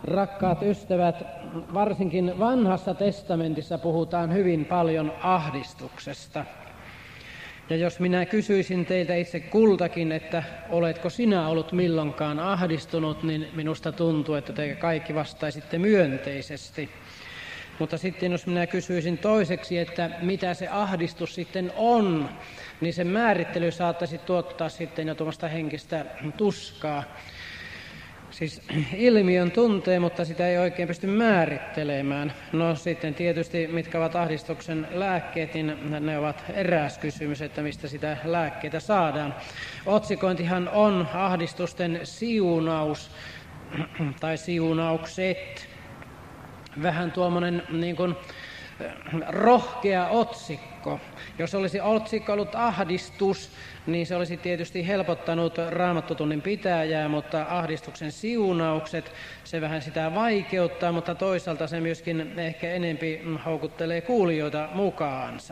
Rakkaat ystävät, varsinkin Vanhassa testamentissa puhutaan hyvin paljon ahdistuksesta. Ja jos minä kysyisin teiltä itse kultakin, että oletko sinä ollut milloinkaan ahdistunut, niin minusta tuntuu, että te kaikki vastaisitte myönteisesti. Mutta sitten jos minä kysyisin toiseksi, että mitä se ahdistus sitten on, niin sen määrittely saattaisi tuottaa sitten jo tuommoista henkistä tuskaa. Siis ilmiön tuntee, mutta sitä ei oikein pysty määrittelemään. No sitten tietysti, mitkä ovat ahdistuksen lääkkeet, niin ne ovat eräs kysymys, että mistä sitä lääkkeitä saadaan. Otsikointihan on ahdistusten siunaus tai siunaukset. Vähän tuommoinen niin kuin rohkea otsikko. Jos olisi otsikko ollut ahdistus, niin se olisi tietysti helpottanut raamattotunnin pitäjää, mutta ahdistuksen siunaukset, se vähän sitä vaikeuttaa, mutta toisaalta se myöskin ehkä enempi houkuttelee kuulijoita mukaansa.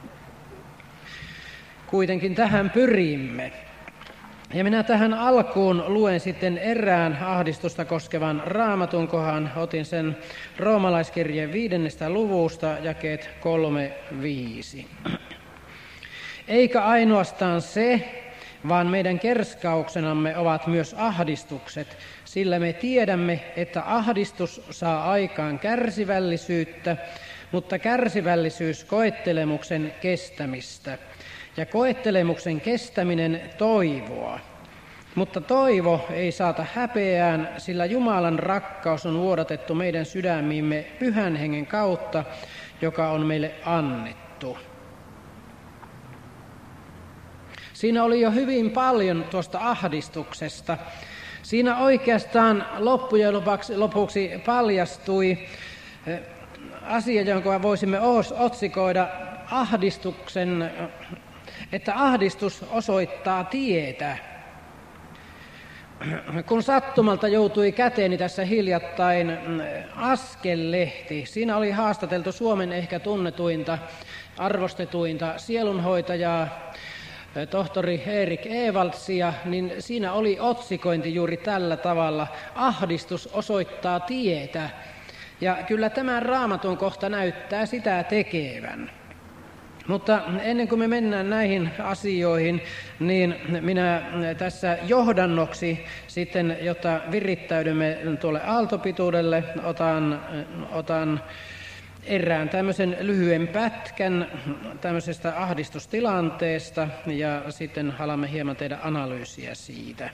Kuitenkin tähän pyrimme. Ja minä tähän alkuun luen sitten erään ahdistusta koskevan raamatun kohan. Otin sen Roomalaiskirjeen 5. luvusta, jakeet 3-5. Eikä ainoastaan se, vaan meidän kerskauksenamme ovat myös ahdistukset, sillä me tiedämme, että ahdistus saa aikaan kärsivällisyyttä, mutta kärsivällisyys koettelemuksen kestämistä. Ja koettelemuksen kestäminen toivoa. Mutta toivo ei saata häpeään, sillä Jumalan rakkaus on vuodatettu meidän sydämiimme Pyhän Hengen kautta, joka on meille annettu. Siinä oli jo hyvin paljon tuosta ahdistuksesta. Siinä oikeastaan loppujen lopuksi paljastui asia, jonka voisimme otsikoida ahdistuksen, että ahdistus osoittaa tietä. Kun sattumalta joutui käteeni tässä hiljattain Askellehti, siinä oli haastateltu Suomen ehkä tunnetuinta, arvostetuinta sielunhoitajaa, tohtori Erik Ewaldsia, niin siinä oli otsikointi juuri tällä tavalla, ahdistus osoittaa tietä. Ja kyllä tämä raamatun kohta näyttää sitä tekevän. Mutta ennen kuin me mennään näihin asioihin, niin minä tässä johdannoksi sitten, jotta virittäydymme tuolle aaltopituudelle, otan erään tämmöisen lyhyen pätkän tämmöisestä ahdistustilanteesta ja sitten alamme hieman tehdä analyysiä siitä.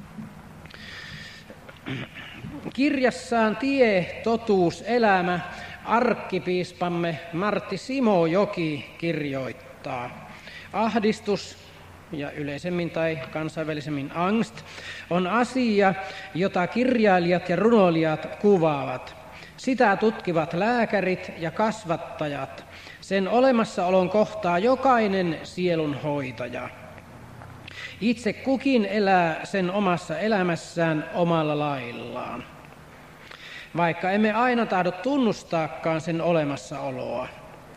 Kirjassaan Tie, totuus, elämä arkkipiispamme Martti Simojoki kirjoittaa: ahdistus ja yleisemmin tai kansainvälisemmin angst on asia, jota kirjailijat ja runoilijat kuvaavat. Sitä tutkivat lääkärit ja kasvattajat. Sen olemassaolon kohtaa jokainen sielunhoitaja. Itse kukin elää sen omassa elämässään omalla laillaan, vaikka emme aina tahdo tunnustaakaan sen olemassaoloa.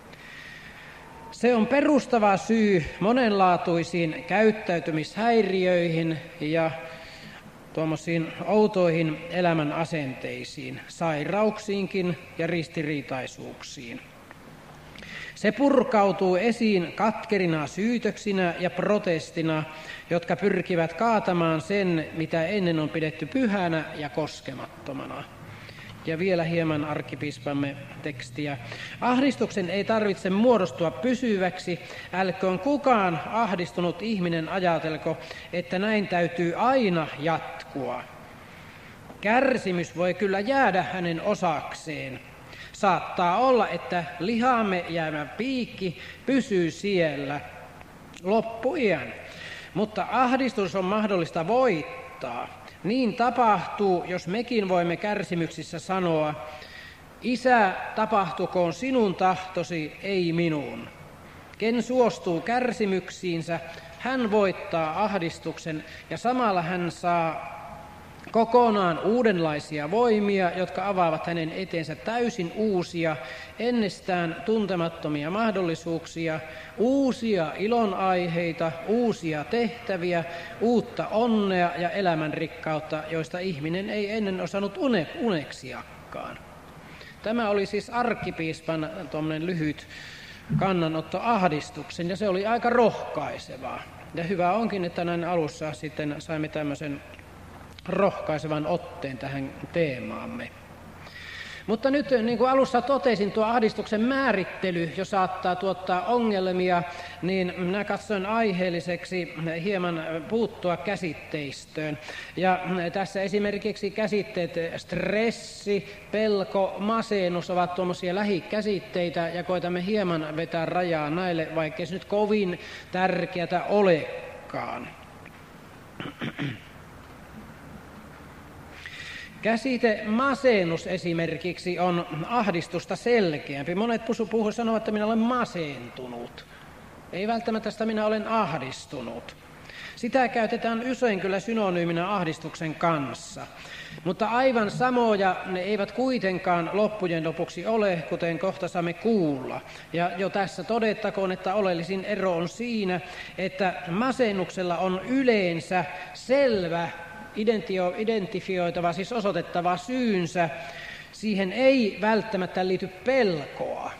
Se on perustava syy monenlaatuisiin käyttäytymishäiriöihin ja tuommoisiin outoihin elämän asenteisiin, sairauksiinkin ja ristiriitaisuuksiin. Se purkautuu esiin katkerina syytöksinä ja protestina, jotka pyrkivät kaatamaan sen, mitä ennen on pidetty pyhänä ja koskemattomana. Ja vielä hieman arkkipiispamme tekstiä. Ahdistuksen ei tarvitse muodostua pysyväksi, älköön kukaan ahdistunut ihminen ajatelko, että näin täytyy aina jatkua. Kärsimys voi kyllä jäädä hänen osakseen. Saattaa olla, että lihaamme jäävä piikki pysyy siellä loppuiän, mutta ahdistus on mahdollista voittaa. Niin tapahtuu, jos mekin voimme kärsimyksissä sanoa: Isä, tapahtukoon sinun tahtosi, ei minun. Ken suostuu kärsimyksiinsä, hän voittaa ahdistuksen ja samalla hän saa kokonaan uudenlaisia voimia, jotka avaavat hänen eteensä täysin uusia, ennestään tuntemattomia mahdollisuuksia, uusia ilonaiheita, uusia tehtäviä, uutta onnea ja elämänrikkautta, joista ihminen ei ennen osannut uneksiakaan. Tämä oli siis arkkipiispan lyhyt kannanotto ahdistuksen, ja se oli aika rohkaisevaa. Ja hyvä onkin, että näin alussa sitten saimme tämmöisen rohkaisevan otteen tähän teemaamme. Mutta nyt, niin kuin alussa totesin, tuo ahdistuksen määrittely jo saattaa tuottaa ongelmia, niin minä katsoin aiheelliseksi hieman puuttua käsitteistöön. Ja tässä esimerkiksi käsitteet stressi, pelko, masennus ovat tuommoisia lähikäsitteitä, ja koitamme hieman vetää rajaa näille, vaikkei se nyt kovin tärkeätä olekaan. Käsite masennus esimerkiksi on ahdistusta selkeämpi. Monet sanovat, että minä olen masentunut. Ei välttämättä sitä minä olen ahdistunut. Sitä käytetään usein kyllä synonyyminä ahdistuksen kanssa. Mutta aivan samoja ne eivät kuitenkaan loppujen lopuksi ole, kuten kohta saamme kuulla. Ja jo tässä todettakoon, että oleellisin ero on siinä, että masennuksella on yleensä selvä identifioitava, siis osoitettava syynsä. Siihen ei välttämättä liity pelkoa.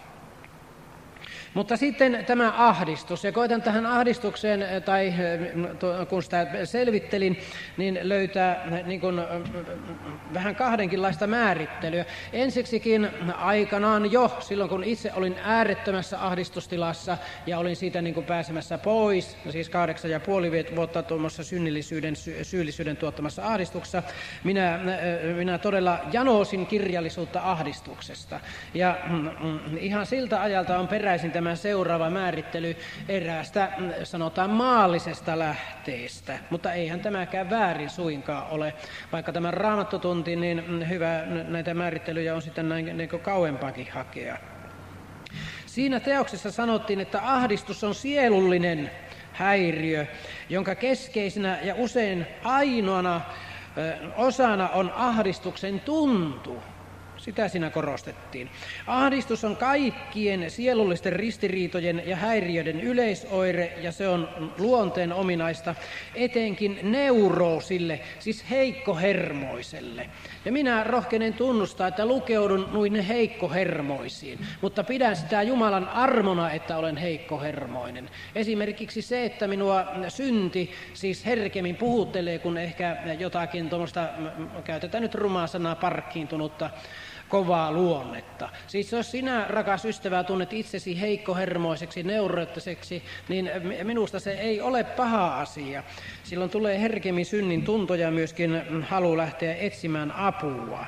Mutta sitten tämä ahdistus, ja koitan tähän ahdistukseen, tai kun sitä selvittelin, niin löytää niin kuin vähän kahdenkinlaista määrittelyä. Ensiksikin aikanaan jo, silloin kun itse olin äärettömässä ahdistustilassa, ja olin siitä niin kuin pääsemässä pois, siis 8,5 vuotta tuommoisessa syyllisyyden tuottamassa ahdistuksessa, minä todella janosin kirjallisuutta ahdistuksesta. Ja ihan siltä ajalta on peräisin tämä seuraava määrittely eräästä, sanotaan maallisesta lähteestä, mutta eihän tämäkään väärin suinkaan ole. Vaikka tämä raamattotunti, niin hyvä näitä määrittelyjä on sitten näin niin kuin kauempaakin hakea. Siinä teoksessa sanottiin, että ahdistus on sielullinen häiriö, jonka keskeisenä ja usein ainoana osana on ahdistuksen tuntu. Sitä siinä korostettiin. Ahdistus on kaikkien sielullisten ristiriitojen ja häiriöiden yleisoire, ja se on luonteen ominaista etenkin neuroosille, siis heikkohermoiselle. Ja minä rohkenen tunnustaa, että lukeudun noin heikkohermoisiin, mutta pidän sitä Jumalan armona, että olen heikkohermoinen. Esimerkiksi se, että minua synti siis herkemmin puhuttelee, kun ehkä jotakin tuommoista, käytetään nyt rumaa sanaa, parkkiintunutta, kovaa luonnetta. Siis jos sinä, rakas ystävä, tunnet itsesi heikkohermoiseksi, neuroottiseksi, niin minusta se ei ole paha asia. Silloin tulee herkemmin synnin tuntoja, myöskin halu lähteä etsimään apua.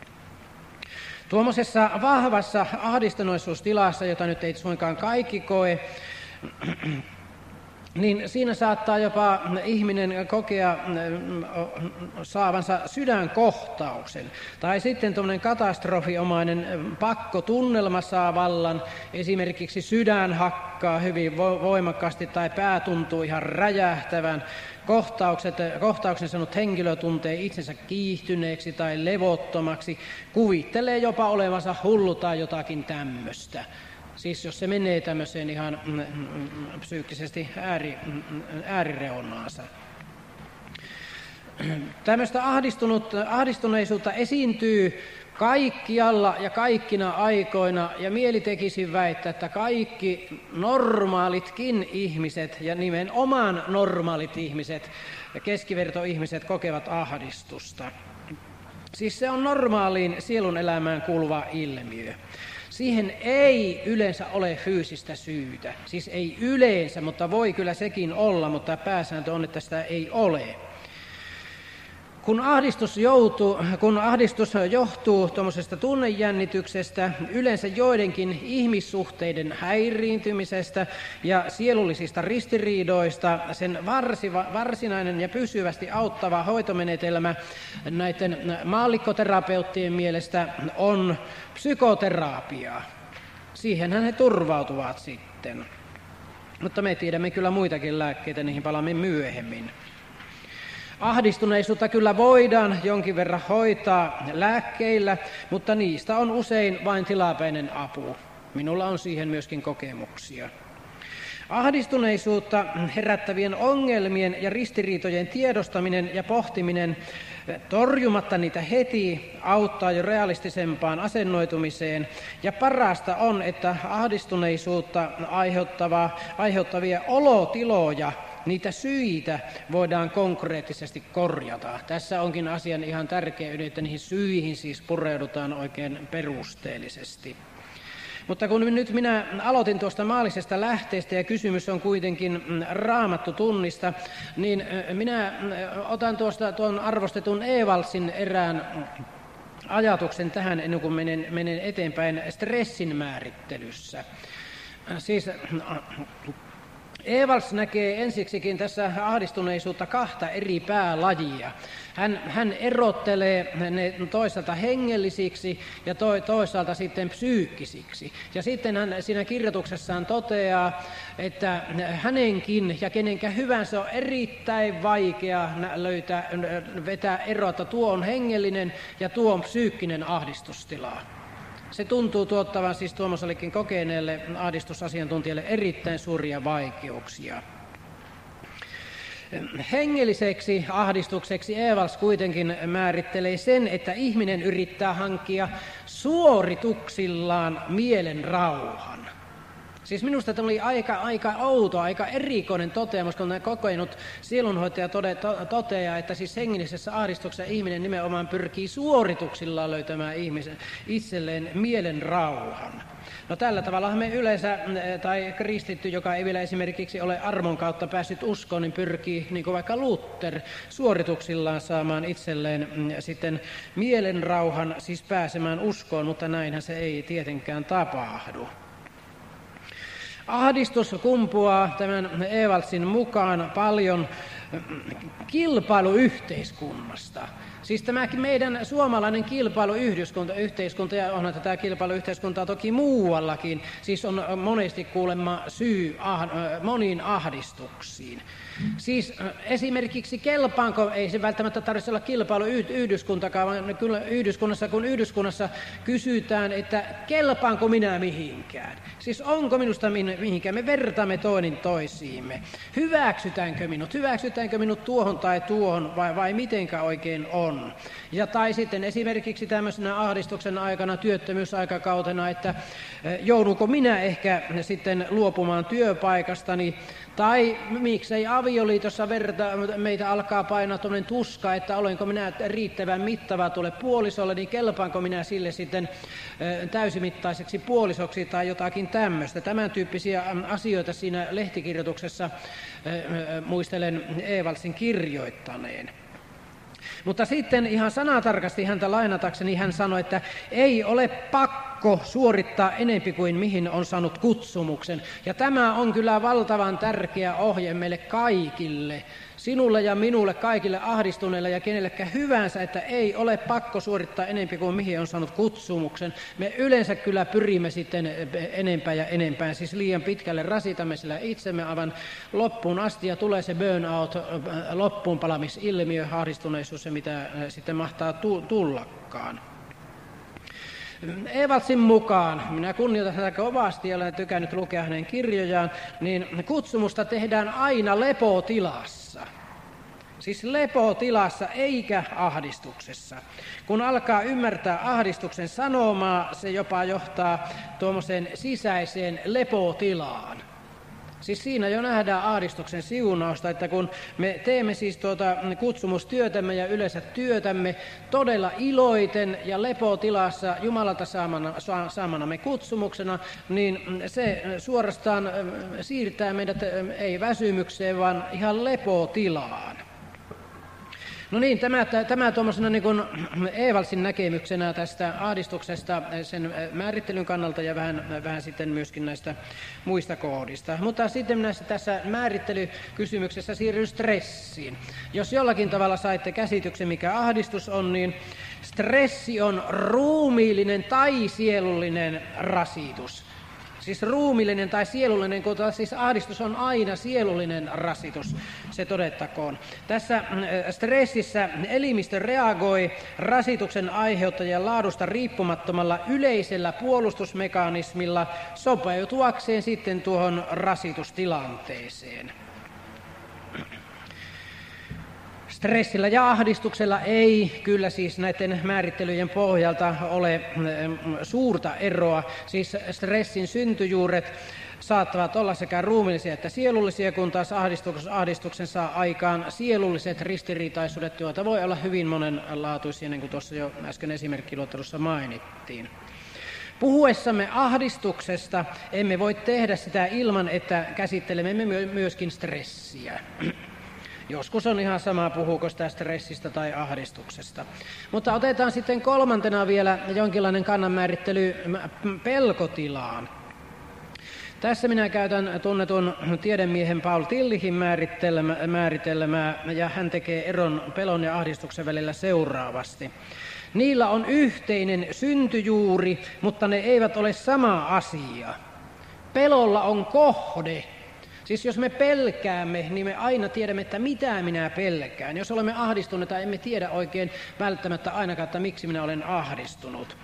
Tuommoisessa vahvassa ahdistuneisuustilassa, jota nyt ei suinkaan kaikki koe, niin siinä saattaa jopa ihminen kokea saavansa sydänkohtauksen. Tai sitten tuommoinen katastrofiomainen pakkotunnelma saa vallan. Esimerkiksi sydän hakkaa hyvin voimakkaasti tai pää tuntuu ihan räjähtävän. Kohtauksen sanonut henkilö tuntee itsensä kiihtyneeksi tai levottomaksi. Kuvittelee jopa olevansa hullu tai jotakin tämmöistä. Siis jos se menee tämmöiseen ihan psyykkisesti äärireunaansa. Tämmöistä ahdistuneisuutta esiintyy kaikkialla ja kaikkina aikoina, ja mieli tekisi väittää, että kaikki normaalitkin ihmiset, ja nimenomaan normaalit ihmiset ja keskivertoihmiset kokevat ahdistusta. Siis se on normaaliin sielun elämään kuuluva ilmiö. Siihen ei yleensä ole fyysistä syytä. Siis ei yleensä, mutta voi kyllä sekin olla, mutta pääsääntö on, että sitä ei ole. Kun ahdistus johtuu tuommoisesta tunnejännityksestä, yleensä joidenkin ihmissuhteiden häiriintymisestä ja sielullisista ristiriidoista, sen varsinainen ja pysyvästi auttava hoitomenetelmä näiden maallikkoterapeuttien mielestä on psykoterapia. Siihenhän he turvautuvat sitten. Mutta me tiedämme kyllä muitakin lääkkeitä, niihin palaamme myöhemmin. Ahdistuneisuutta kyllä voidaan jonkin verran hoitaa lääkkeillä, mutta niistä on usein vain tilapäinen apu. Minulla on siihen myöskin kokemuksia. Ahdistuneisuutta herättävien ongelmien ja ristiriitojen tiedostaminen ja pohtiminen torjumatta niitä heti auttaa jo realistisempaan asennoitumiseen. Ja parasta on, että ahdistuneisuutta aiheuttavia olotiloja, niitä syitä voidaan konkreettisesti korjata. Tässä onkin asian ihan tärkeä ydin, että niihin syihin siis pureudutaan oikein perusteellisesti. Mutta kun nyt minä aloitin tuosta maallisesta lähteestä ja kysymys on kuitenkin Raamattutunnista, niin minä otan tuon arvostetun Ewaldsin erään ajatuksen tähän ennen kuin menen eteenpäin stressin määrittelyssä. Siis Ewalds näkee ensiksikin tässä ahdistuneisuutta kahta eri päälajia. Hän erottelee ne toisaalta hengellisiksi ja toisaalta sitten psyykkisiksi. Ja sitten hän siinä kirjoituksessaan toteaa, että hänenkin ja kenenkä hyvänsä on erittäin vaikea vetää eroa, että tuo on hengellinen ja tuo on psyykkinen ahdistustila. Se tuntuu tuottavan siis tuommoisellekin kokeneelle ahdistusasiantuntijalle erittäin suuria vaikeuksia. Hengelliseksi ahdistukseksi Ewalds kuitenkin määrittelee sen, että ihminen yrittää hankkia suorituksillaan mielen rauhan. Siis minusta tämä oli aika outo, aika erikoinen toteamus, kun kokenut sielunhoitaja toteaa, että siis hengellisessä ahdistuksessa ihminen nimenomaan pyrkii suorituksillaan löytämään itselleen mielen rauhan. No tällä tavalla me yleensä, tai kristitty, joka ei vielä esimerkiksi ole armon kautta päässyt uskoon, niin pyrkii, niin kuin vaikka Luther, suorituksillaan saamaan itselleen sitten mielen rauhan, siis pääsemään uskoon, mutta näinhän se ei tietenkään tapahdu. Ahdistus kumpuaa tämän Ewaldsin mukaan paljon kilpailuyhteiskunnasta. Siis tämä meidän suomalainen kilpailuyhteiskunta, ja onhan tätä kilpailuyhteiskuntaa toki muuallakin, siis on monesti kuulemma syy moniin ahdistuksiin. Siis esimerkiksi kelpaanko, ei se välttämättä tarvitse olla kilpailuyhdyskuntakaan, vaan kyllä yhdyskunnassa kysytään, että kelpaanko minä mihinkään. Siis onko minusta mihinkään, me vertaamme toinen toisiimme. Hyväksytäänkö minut tuohon tai tuohon vai mitenkä oikein on. Ja tai sitten esimerkiksi tämmöisenä ahdistuksen aikana, työttömyysaikakautena, että joudunko minä ehkä sitten luopumaan työpaikastani, tai miksei avioliitossa meitä alkaa painaa tuollainen tuska, että olenko minä riittävän mittava tuolle puolisolle, niin kelpaanko minä sille sitten täysimittaiseksi puolisoksi tai jotakin tämmöistä. Tämän tyyppisiä asioita siinä lehtikirjoituksessa muistelen Ewaldsin kirjoittaneen. Mutta sitten ihan sanatarkasti häntä lainatakseni hän sanoi, että ei ole pakko suorittaa enempi kuin mihin on saanut kutsumuksen. Ja tämä on kyllä valtavan tärkeä ohje meille kaikille, sinulle ja minulle, kaikille ahdistuneille ja kenellekään hyvänsä, että ei ole pakko suorittaa enempi kuin mihin on saanut kutsumuksen. Me yleensä kyllä pyrimme sitten enempään ja enempään, siis liian pitkälle rasitamme sillä itsemme aivan loppuun asti ja tulee se burnout, loppuunpalamisilmiö, ahdistuneisuus ja mitä sitten mahtaa tullakaan. Ewaldsin mukaan, minä kunnioitan häntä kovasti ja olen tykännyt lukea hänen kirjojaan, niin kutsumusta tehdään aina lepotilassa. Siis lepotilassa eikä ahdistuksessa. Kun alkaa ymmärtää ahdistuksen sanomaa, se jopa johtaa tuommoiseen sisäiseen lepotilaan. Siis siinä jo nähdään ahdistuksen siunausta, että kun me teemme siis kutsumustyötämme ja yleensä työtämme todella iloiten ja lepotilassa Jumalalta saamanamme kutsumuksena, niin se suorastaan siirtää meidät ei väsymykseen, vaan ihan lepotilaan. No niin, tämä tuommoisena niin kuin Ewaldsin näkemyksenä tästä ahdistuksesta sen määrittelyn kannalta ja vähän sitten myöskin näistä muista kohdista. Mutta sitten minä tässä määrittelykysymyksessä siirryn stressiin. Jos jollakin tavalla saitte käsityksen, mikä ahdistus on, niin stressi on ruumiillinen tai sielullinen rasitus. Siis ruumiillinen tai sielullinen, kun siis ahdistus on aina sielullinen rasitus, se todettakoon. Tässä stressissä elimistö reagoi rasituksen aiheuttajan laadusta riippumattomalla yleisellä puolustusmekanismilla sopeutuakseen sitten tuohon rasitustilanteeseen. Stressillä ja ahdistuksella ei kyllä siis näiden määrittelyjen pohjalta ole suurta eroa. Siis stressin syntyjuuret saattavat olla sekä ruumiillisia että sielullisia, kun taas ahdistuksen saa aikaan sielulliset ristiriitaisuudet, joita voi olla hyvin monenlaatuisia, niin kuin tuossa jo äsken esimerkkiluettelossa mainittiin. Puhuessamme ahdistuksesta emme voi tehdä sitä ilman, että käsittelemme myöskin stressiä. Joskus on ihan sama, puhuuko sitä stressistä tai ahdistuksesta. Mutta otetaan sitten kolmantena vielä jonkinlainen kannanmäärittely pelkotilaan. Tässä minä käytän tunnetun tiedemiehen Paul Tillichin määritelmää, ja hän tekee eron pelon ja ahdistuksen välillä seuraavasti. Niillä on yhteinen syntyjuuri, mutta ne eivät ole sama asia. Pelolla on kohde. Siis jos me pelkäämme, niin me aina tiedämme, että mitä minä pelkään. Jos olemme ahdistuneita, emme tiedä oikein välttämättä ainakaan, että miksi minä olen ahdistunut.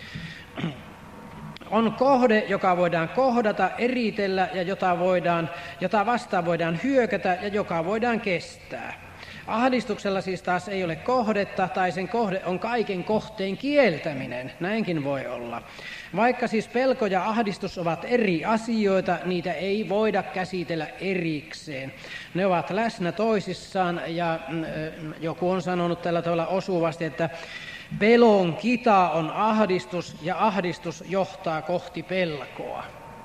On kohde, joka voidaan kohdata, eritellä ja jota vastaan voidaan hyökätä ja joka voidaan kestää. Ahdistuksella siis taas ei ole kohdetta, tai sen kohde on kaiken kohteen kieltäminen. Näinkin voi olla. Vaikka siis pelko ja ahdistus ovat eri asioita, niitä ei voida käsitellä erikseen. Ne ovat läsnä toisissaan, ja joku on sanonut tällä tavalla osuvasti, että pelon kita on ahdistus, ja ahdistus johtaa kohti pelkoa.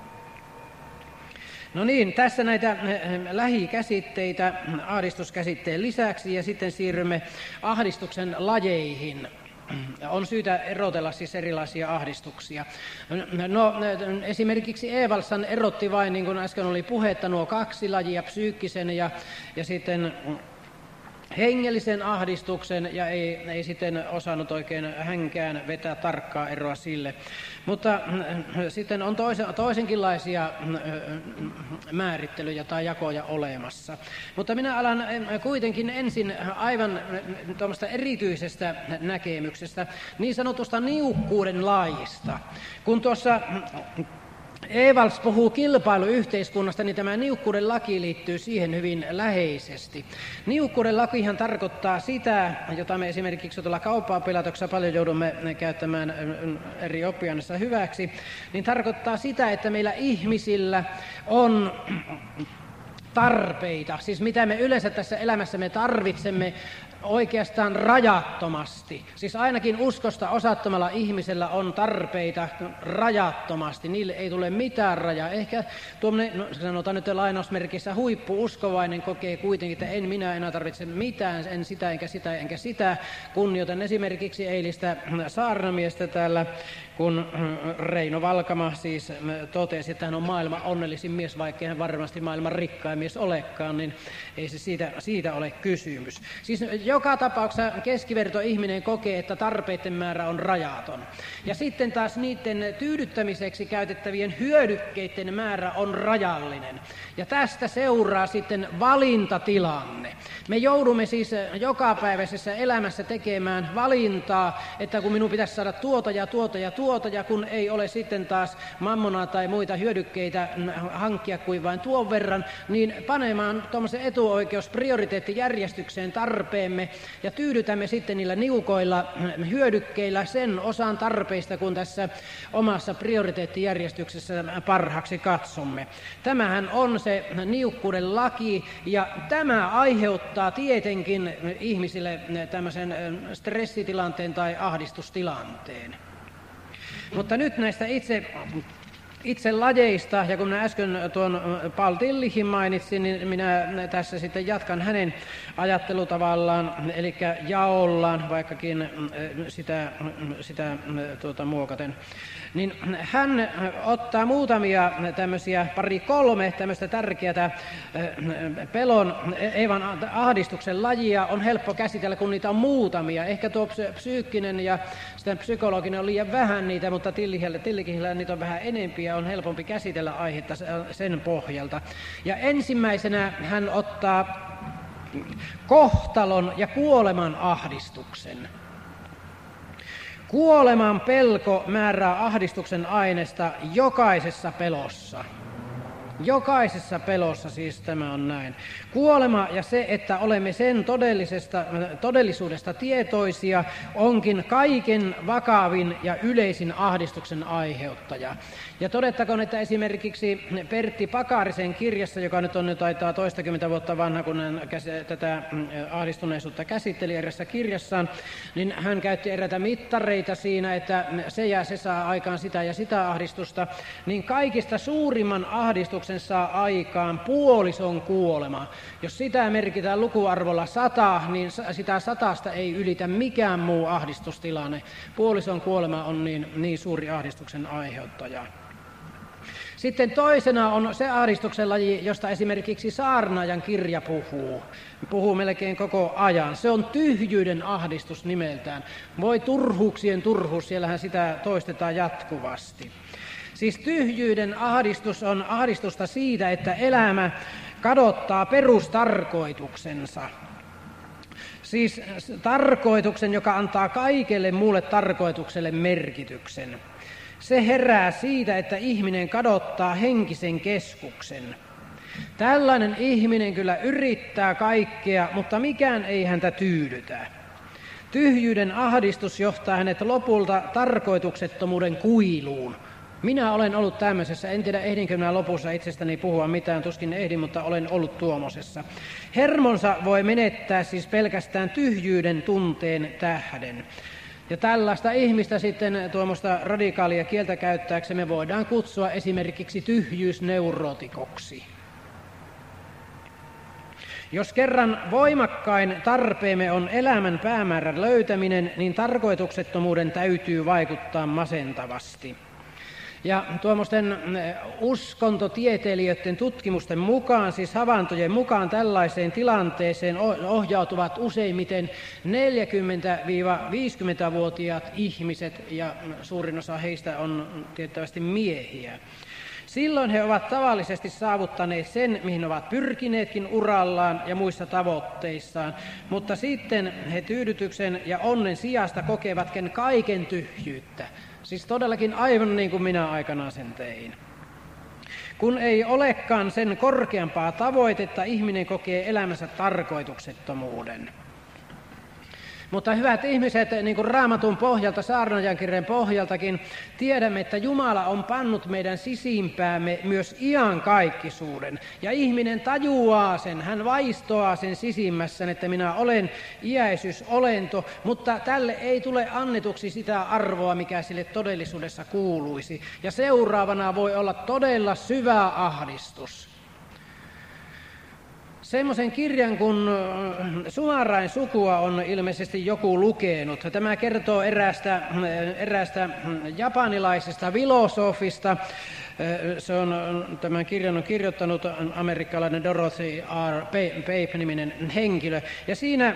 No niin, tässä näitä lähikäsitteitä ahdistuskäsitteen lisäksi, ja sitten siirrymme ahdistuksen lajeihin. On syytä erotella siis erilaisia ahdistuksia. No, esimerkiksi Evalsson erotti vain, niin kuin äsken oli puhetta, nuo kaksi lajia, psyykkisen ja sitten hengellisen ahdistuksen, ja ei sitten osannut oikein hänkään vetää tarkkaa eroa sille. Mutta sitten on toisenkinlaisia määrittelyjä tai jakoja olemassa. Mutta minä alan kuitenkin ensin aivan tuommoista erityisestä näkemyksestä, niin sanotusta niukkuuden lajista. Kun tuossa Evals puhuu kilpailuyhteiskunnasta, niin tämä niukkuuden laki liittyy siihen hyvin läheisesti. Niukkuuden lakihan tarkoittaa sitä, jota me esimerkiksi tuolla kauppa-oppilaitoksessa paljon joudumme käyttämään eri oppiaineissa hyväksi, niin tarkoittaa sitä, että meillä ihmisillä on tarpeita, siis mitä me yleensä tässä elämässä me tarvitsemme oikeastaan rajattomasti. Siis ainakin uskosta osattomalla ihmisellä on tarpeita rajattomasti. Niille ei tule mitään rajaa. Ehkä tuommoinen, no sanotaan nyt lainausmerkissä, huippu-uskovainen kokee kuitenkin, että en minä enää tarvitse mitään, en sitä enkä sitä enkä sitä. Kunnioitan esimerkiksi eilistä saarnamiestä täällä, kun Reino Valkama siis totesi, että hän on maailman onnellisin mies, vaikka hän varmasti maailman rikkain mies olekaan, niin ei se siitä ole kysymys. Siis joka tapauksessa keskivertoihminen kokee, että tarpeiden määrä on rajaton. Ja sitten taas niiden tyydyttämiseksi käytettävien hyödykkeiden määrä on rajallinen. Ja tästä seuraa sitten valintatilanne. Me joudumme siis jokapäiväisessä elämässä tekemään valintaa, että kun minun pitäisi saada tuota ja tuota ja tuota, ja kun ei ole sitten taas mammonaa tai muita hyödykkeitä hankkia kuin vain tuon verran, niin panemaan tuommoisen etuoikeusprioriteettijärjestykseen tarpeemme ja tyydytämme sitten niillä niukoilla hyödykkeillä sen osan tarpeista, kun tässä omassa prioriteettijärjestyksessä parhaaksi katsomme. Tämähän on se niukkuuden laki, ja tämä aiheuttaa tietenkin ihmisille tämmöisen stressitilanteen tai ahdistustilanteen. Mutta nyt näistä itse lajeista, ja kun minä äsken tuon Paul Tillichin mainitsin, niin minä tässä sitten jatkan hänen ajattelutavallaan, eli jaollaan, vaikkakin sitä muokaten. Niin hän ottaa muutamia tämmöisiä, kolme tämmöistä tärkeää pelon, ahdistuksen lajia on helppo käsitellä, kun niitä on muutamia. Ehkä tuo psyykkinen ja sitten psykologinen on liian vähän niitä, mutta Tillichillä niitä on vähän enempiä. ja on helpompi käsitellä aihetta sen pohjalta. Ja ensimmäisenä hän ottaa kohtalon ja kuoleman ahdistuksen. Kuoleman pelko määrää ahdistuksen aineesta jokaisessa pelossa. Jokaisessa pelossa siis tämä on näin. Kuolema ja se, että olemme sen todellisuudesta tietoisia, onkin kaiken vakavin ja yleisin ahdistuksen aiheuttaja. Ja todettakoon, että esimerkiksi Pertti Pakarisen kirjassa, joka nyt taitaa toistakymmentä vuotta vanha, kun hän tätä ahdistuneisuutta käsitteli erässä kirjassaan, niin hän käytti eräitä mittareita siinä, että se ja se saa aikaan sitä ja sitä ahdistusta, niin kaikista suurimman ahdistuksen saa aikaan puolison kuolema. Jos sitä merkitään lukuarvolla 100, niin sitä 100 ei ylitä mikään muu ahdistustilanne. Puolison kuolema on niin suuri ahdistuksen aiheuttaja. Sitten toisena on se ahdistuksen laji, josta esimerkiksi saarnaajan kirja puhuu melkein koko ajan. Se on tyhjyyden ahdistus nimeltään. Voi turhuuksien turhuus, siellähän sitä toistetaan jatkuvasti. Siis tyhjyyden ahdistus on ahdistusta siitä, että elämä kadottaa perustarkoituksensa. Siis tarkoituksen, joka antaa kaikelle muulle tarkoitukselle merkityksen. Se herää siitä, että ihminen kadottaa henkisen keskuksen. Tällainen ihminen kyllä yrittää kaikkea, mutta mikään ei häntä tyydytä. Tyhjyyden ahdistus johtaa hänet lopulta tarkoituksettomuuden kuiluun. Minä olen ollut tämmöisessä, en tiedä ehdinkö minä lopussa itsestäni puhua mitään, tuskin ehdin, mutta olen ollut tuommoisessa. Hermonsa voi menettää siis pelkästään tyhjyyden tunteen tähden. Ja tällaista ihmistä sitten tuommoista radikaalia kieltä käyttääksemme voidaan kutsua esimerkiksi tyhjyysneurootikoksi. Jos kerran voimakkain tarpeemme on elämän päämäärän löytäminen, niin tarkoituksettomuuden täytyy vaikuttaa masentavasti. Ja tuommoisten uskontotieteilijöiden tutkimusten mukaan, siis havaintojen mukaan tällaiseen tilanteeseen ohjautuvat useimmiten 40-50-vuotiaat ihmiset, ja suurin osa heistä on tiettävästi miehiä. Silloin he ovat tavallisesti saavuttaneet sen, mihin ovat pyrkineetkin urallaan ja muissa tavoitteissaan, mutta sitten he tyydytyksen ja onnen sijasta kokevatkin kaiken tyhjyyttä. Siis todellakin aivan niin kuin minä aikanaan sen tein. Kun ei olekaan sen korkeampaa tavoitetta, ihminen kokee elämänsä tarkoituksettomuuden. Mutta hyvät ihmiset, niin kuin Raamatun pohjalta, saarnaajan kirjan pohjaltakin, tiedämme, että Jumala on pannut meidän sisimpäämme myös iankaikkisuuden. Ja ihminen tajuaa sen, hän vaistoaa sen sisimmässään, että minä olen iäisyysolento, mutta tälle ei tule annetuksi sitä arvoa, mikä sille todellisuudessa kuuluisi. Ja seuraavana voi olla todella syvä ahdistus. Semmoisen kirjan kuin Sumarain sukua on ilmeisesti joku lukenut. Tämä kertoo eräästä japanilaisesta filosofista. Tämän kirjan on kirjoittanut amerikkalainen Dorothy R. Pape-niminen henkilö. Ja siinä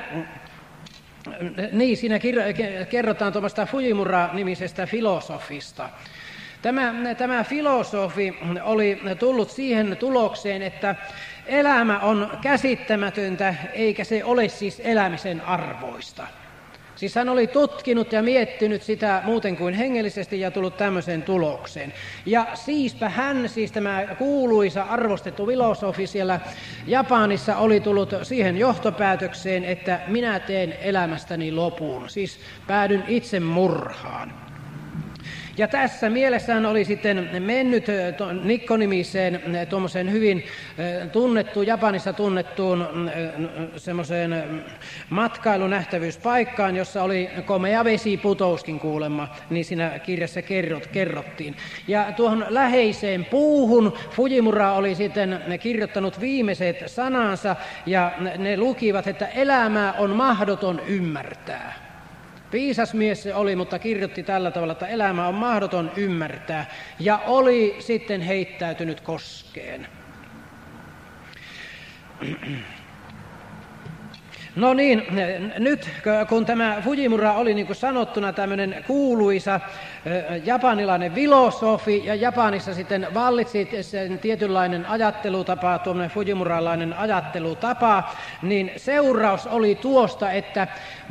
kerrotaan tuommoista Fujimura-nimisestä filosofista. Tämä filosofi oli tullut siihen tulokseen, että elämä on käsittämätöntä, eikä se ole siis elämisen arvoista. Siis hän oli tutkinut ja miettinyt sitä muuten kuin hengellisesti ja tullut tämmöiseen tulokseen. Ja siispä hän, siis tämä kuuluisa arvostettu filosofi siellä Japanissa, oli tullut siihen johtopäätökseen, että minä teen elämästäni lopun. Siis päädyn itse murhaan. Ja tässä mielessään oli sitten mennyt Nikko-nimiseen tuommoiseen hyvin Japanissa tunnettuun semmoiseen matkailunähtävyyspaikkaan, jossa oli komea vesiputouskin kuulemma, niin siinä kirjassa kerrottiin. Ja tuohon läheiseen puuhun Fujimura oli sitten kirjoittanut viimeiset sanansa, ja ne lukivat, että elämää on mahdoton ymmärtää. Viisas mies se oli, mutta kirjoitti tällä tavalla, että elämä on mahdoton ymmärtää, ja oli sitten heittäytynyt koskeen. No niin, nyt kun tämä Fujimura oli niin kuin sanottuna tämmöinen kuuluisa japanilainen filosofi ja Japanissa sitten vallitsi sen tietynlainen ajattelutapa, tuommoinen fujimuralainen ajattelutapa, niin seuraus oli tuosta, että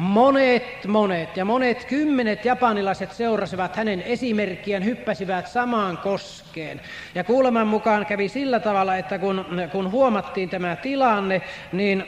monet kymmenet japanilaiset seurasivat hänen esimerkkiään, hyppäsivät samaan koskeen. Ja kuuleman mukaan kävi sillä tavalla, että kun huomattiin tämä tilanne, niin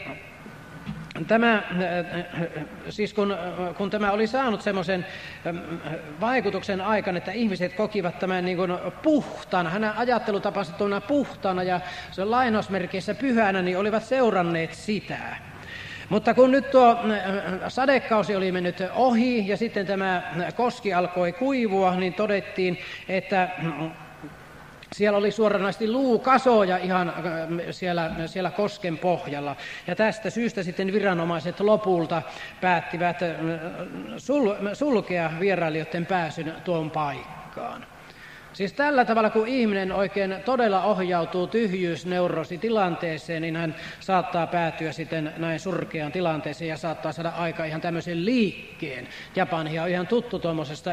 kun tämä oli saanut semmoisen vaikutuksen aikana, että ihmiset kokivat tämän niin kuin puhtaana, hänen ajattelutapansa tuona puhtaana ja se lainausmerkeissä pyhänä, niin olivat seuranneet sitä. Mutta kun nyt tuo sadekausi oli mennyt ohi ja sitten tämä koski alkoi kuivua, niin todettiin, että siellä oli suoranaisesti luukasoja ihan siellä kosken pohjalla. Ja tästä syystä sitten viranomaiset lopulta päättivät sulkea vierailijoiden pääsyn tuon paikkaan. Siis tällä tavalla, kun ihminen oikein todella ohjautuu tyhjyysneuroositilanteeseen, niin hän saattaa päätyä sitten näin surkeaan tilanteeseen ja saattaa saada aika ihan tämmöisen liikkeen. Japani on ihan tuttu tuommoisesta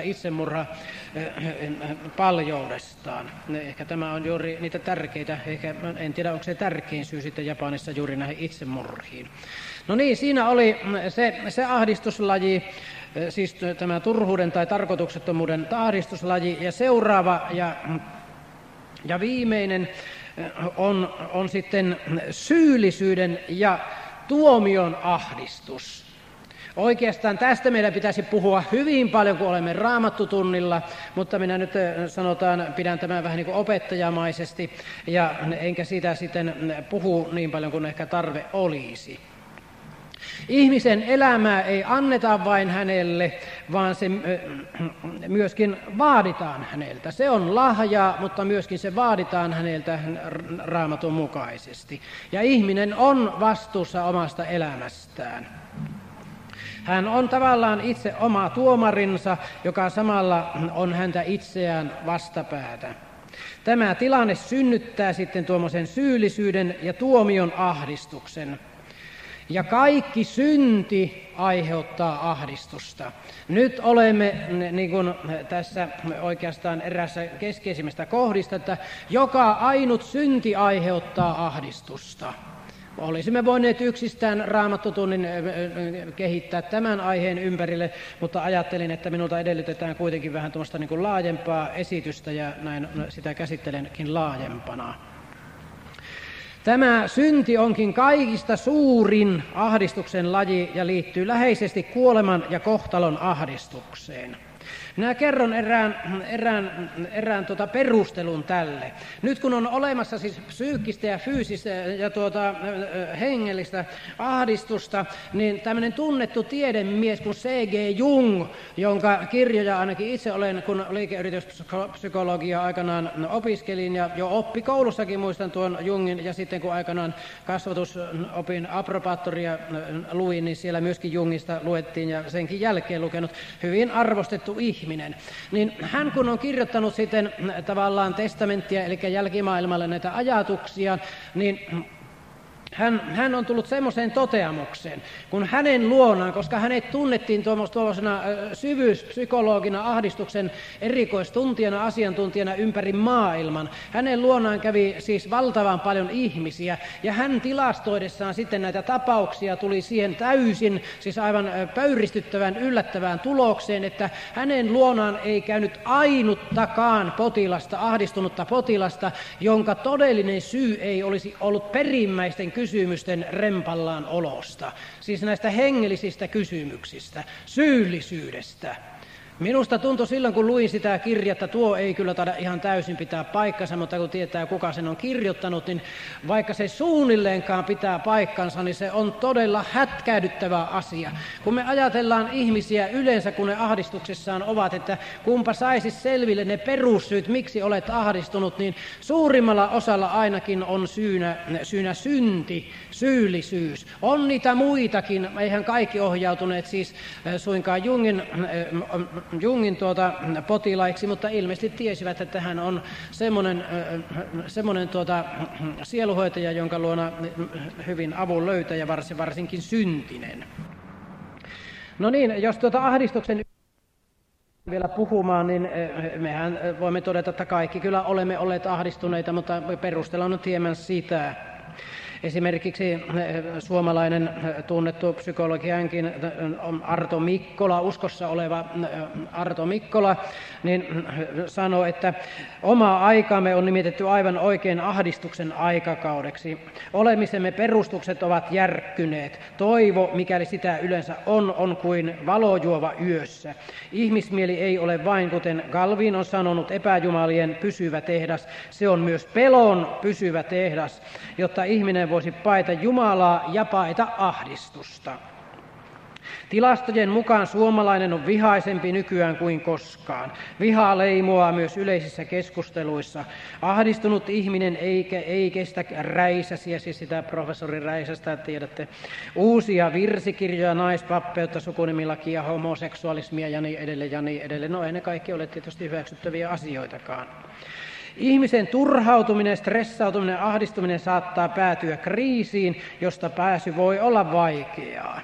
itsemurhapaljoudestaan. Ehkä tämä on juuri niitä tärkeitä, ehkä en tiedä onko se tärkein syy sitten Japanissa juuri näihin itsemurhiin. No niin, siinä oli se ahdistuslaji, siis tämä turhuuden tai tarkoituksettomuuden ahdistuslaji, ja seuraava ja viimeinen on sitten syyllisyyden ja tuomion ahdistus. Oikeastaan tästä meidän pitäisi puhua hyvin paljon, kun olemme raamattutunnilla, mutta minä nyt pidän tämän vähän niin kuin opettajamaisesti, ja enkä sitä sitten puhu niin paljon kuin ehkä tarve olisi. Ihmisen elämää ei anneta vain hänelle, vaan se myöskin vaaditaan häneltä. Se on lahja, mutta myöskin se vaaditaan häneltä Raamatun mukaisesti. Ja ihminen on vastuussa omasta elämästään. Hän on tavallaan itse oma tuomarinsa, joka samalla on häntä itseään vastapäätä. Tämä tilanne synnyttää sitten tuommoisen syyllisyyden ja tuomion ahdistuksen. Ja kaikki synti aiheuttaa ahdistusta. Nyt olemme niin kuin tässä oikeastaan erässä keskeisimmistä kohdista, että joka ainut synti aiheuttaa ahdistusta. Olisimme voineet yksistään raamattotunnin kehittää tämän aiheen ympärille, mutta ajattelin, että minulta edellytetään kuitenkin vähän tuosta niin kuin laajempaa esitystä ja näin sitä käsittelenkin laajempana. Tämä synti onkin kaikista suurin ahdistuksen laji ja liittyy läheisesti kuoleman ja kohtalon ahdistukseen. Minä kerron erään perustelun tälle. Nyt kun on olemassa siis psyykkistä ja fyysistä ja hengellistä ahdistusta, niin tämmöinen tunnettu tiedemies kuin C.G. Jung, jonka kirjoja ainakin itse olen, kun liikeyrityspsykologiaa aikanaan opiskelin ja jo oppikoulussakin muistan tuon Jungin, ja sitten kun aikanaan kasvatusopin approbaattoria luin, niin siellä myöskin Jungista luettiin ja senkin jälkeen lukenut hyvin arvostettu ihminen. Niin hän kun on kirjoittanut sitten tavallaan testamenttia, eli jälkimaailmalle näitä ajatuksia, niin hän on tullut semmoiseen toteamukseen, kun hänen luonaan, koska hänet tunnettiin tuollaisena syvyyspsykologina, ahdistuksen erikoistuntijana, asiantuntijana ympäri maailman. Hänen luonaan kävi siis valtavan paljon ihmisiä, ja hän tilastoidessaan sitten näitä tapauksia tuli siihen täysin, siis aivan pöyristyttävän, yllättävään tulokseen, että hänen luonaan ei käynyt ainuttakaan potilasta, ahdistunutta potilasta, jonka todellinen syy ei olisi ollut perimmäisten kysymysten rempallaan olosta, siis näistä hengellisistä kysymyksistä, syyllisyydestä. Minusta tuntui silloin, kun luin sitä kirjaa, tuo ei kyllä taida ihan täysin pitää paikkansa, mutta kun tietää, kuka sen on kirjoittanut, niin vaikka se suunnilleenkaan pitää paikkansa, niin se on todella hätkähdyttävä asia. Kun me ajatellaan ihmisiä yleensä, kun ne ahdistuksessaan ovat, että kumpa saisi selville ne perussyyt, miksi olet ahdistunut, niin suurimmalla osalla ainakin on syynä synti, syyllisyys. On niitä muitakin, eihän kaikki ohjautuneet siis suinkaan Jungin Jungin potilaiksi, mutta ilmeisesti tiesivät, että hän on semmoinen sieluhoitaja, jonka luona hyvin avun löytää ja varsinkin syntinen. No niin, jos ahdistuksen vielä puhumaan, niin mehän voimme todeta, että kaikki kyllä olemme olleet ahdistuneita, mutta perustellaan nyt hieman sitä. Esimerkiksi suomalainen tunnettu psykologi hänkin, Arto Mikkola, uskossa oleva Arto Mikkola, niin sanoo, että oma aikamme on nimitetty aivan oikein ahdistuksen aikakaudeksi. Olemisemme perustukset ovat järkkyneet. Toivo, mikäli sitä yleensä on kuin valojuova yössä. Ihmismieli ei ole vain, kuten Galvin on sanonut, epäjumalien pysyvä tehdas. Se on myös pelon pysyvä tehdas, jotta ihminen voisi paeta Jumalaa ja paeta ahdistusta. Tilastojen mukaan suomalainen on vihaisempi nykyään kuin koskaan. Viha leimuaa myös yleisissä keskusteluissa. Ahdistunut ihminen ei kestä räisäsiä, siis sitä professori Räisästä tiedätte, uusia virsikirjoja, naispappeutta, sukunimilakia, homoseksualismia ja niin edelleen ja niin edelleen. No ei ne kaikki ole tietysti hyväksyttäviä asioitakaan. Ihmisen turhautuminen, stressautuminen, ahdistuminen saattaa päätyä kriisiin, josta pääsy voi olla vaikeaa.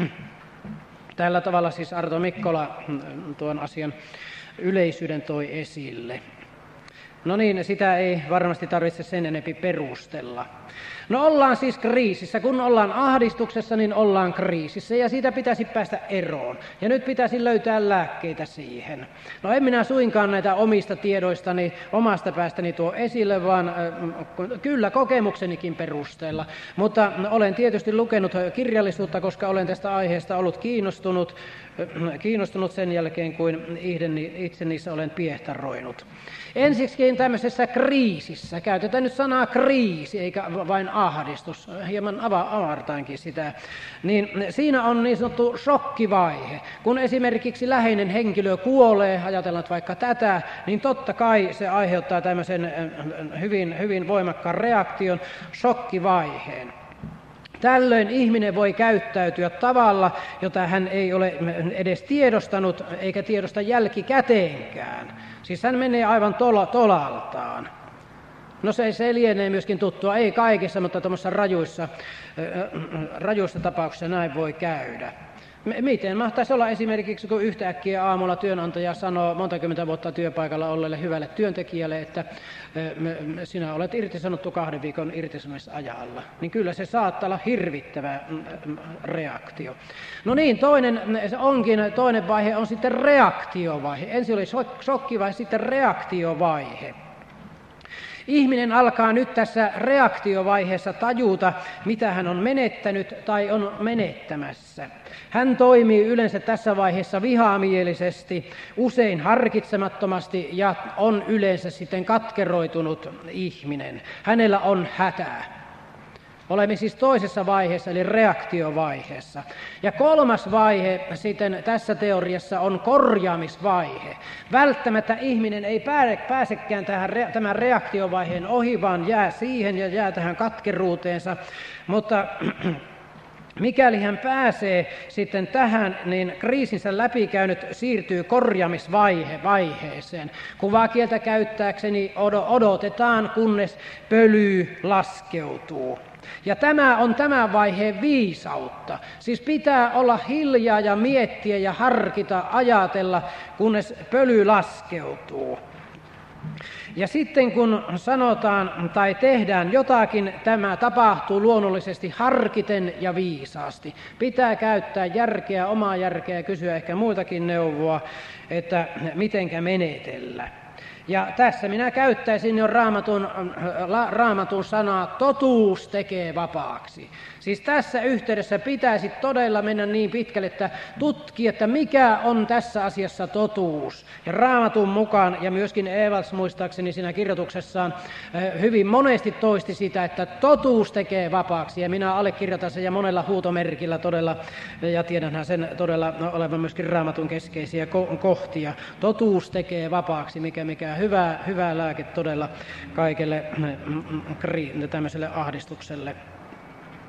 Tällä tavalla siis Arto Mikkola tuon asian yleisyyden toi esille. No niin, sitä ei varmasti tarvitse sen enempi perustella. No ollaan siis kriisissä. Kun ollaan ahdistuksessa, niin ollaan kriisissä ja siitä pitäisi päästä eroon. Ja nyt pitäisi löytää lääkkeitä siihen. No en minä suinkaan näitä omista tiedoistani, omasta päästäni tuo esille, vaan kyllä kokemuksenikin perusteella. Mutta olen tietysti lukenut kirjallisuutta, koska olen tästä aiheesta ollut kiinnostunut sen jälkeen, kuin itse niissä olen piehtaroinut. Ensiksikin tämmöisessä kriisissä, käytetään nyt sanaa kriisi eikä vain ahdistus, hieman avartaankin sitä, niin siinä on niin sanottu shokkivaihe. Kun esimerkiksi läheinen henkilö kuolee, ajatellaan vaikka tätä, niin totta kai se aiheuttaa tämmöisen hyvin voimakkaan reaktion, shokkivaiheen. Tällöin ihminen voi käyttäytyä tavalla, jota hän ei ole edes tiedostanut eikä tiedosta jälkikäteenkään. Siis hän menee aivan tolaltaan. No se lienee myöskin tuttua, ei kaikissa, mutta tuommoissa rajuissa tapauksissa näin voi käydä. Miten mahtaisi olla esimerkiksi, kun yhtäkkiä aamulla työnantaja sanoo montakymmentä vuotta työpaikalla olleelle hyvälle työntekijälle, että sinä olet irtisanottu 2 viikon irtisanomisajalla, niin kyllä se saattaa olla hirvittävä reaktio. No niin, toinen vaihe on sitten reaktiovaihe. Ensin oli shokkivaihe, sitten reaktiovaihe. Ihminen alkaa nyt tässä reaktiovaiheessa tajuta, mitä hän on menettänyt tai on menettämässä. Hän toimii yleensä tässä vaiheessa vihamielisesti, usein harkitsemattomasti ja on yleensä sitten katkeroitunut ihminen. Hänellä on hätä. Olemme siis toisessa vaiheessa, eli reaktiovaiheessa. Ja kolmas vaihe sitten tässä teoriassa on korjaamisvaihe. Välttämättä ihminen ei pääsekään tämän reaktiovaiheen ohi, vaan jää siihen ja jää tähän katkeruuteensa. Mutta mikäli hän pääsee sitten tähän, niin kriisinsä läpikäynyt siirtyy korjaamisvaiheeseen. Kuvakieltä käyttääkseni odotetaan, kunnes pöly laskeutuu. Ja tämä on tämän vaiheen viisautta. Siis pitää olla hiljaa ja miettiä ja harkita, ajatella, kunnes pöly laskeutuu. Ja sitten kun sanotaan tai tehdään jotakin, tämä tapahtuu luonnollisesti harkiten ja viisaasti. Pitää käyttää järkeä, omaa järkeä ja kysyä ehkä muitakin neuvoa, että mitenkä menetellä. Ja tässä minä käyttäisin jo raamatun sanaa, totuus tekee vapaaksi. Siis tässä yhteydessä pitäisi todella mennä niin pitkälle, että tutkia, että mikä on tässä asiassa totuus. Ja Raamatun mukaan, ja myöskin Evals muistaakseni siinä kirjoituksessaan hyvin monesti toisti sitä, että totuus tekee vapaaksi. Ja minä allekirjoitan sen ja monella huutomerkillä todella, ja tiedänhän sen todella olevan myöskin Raamatun keskeisiä kohtia. Totuus tekee vapaaksi, mikä hyvä lääke todella kaikelle tämmöiselle ahdistukselle.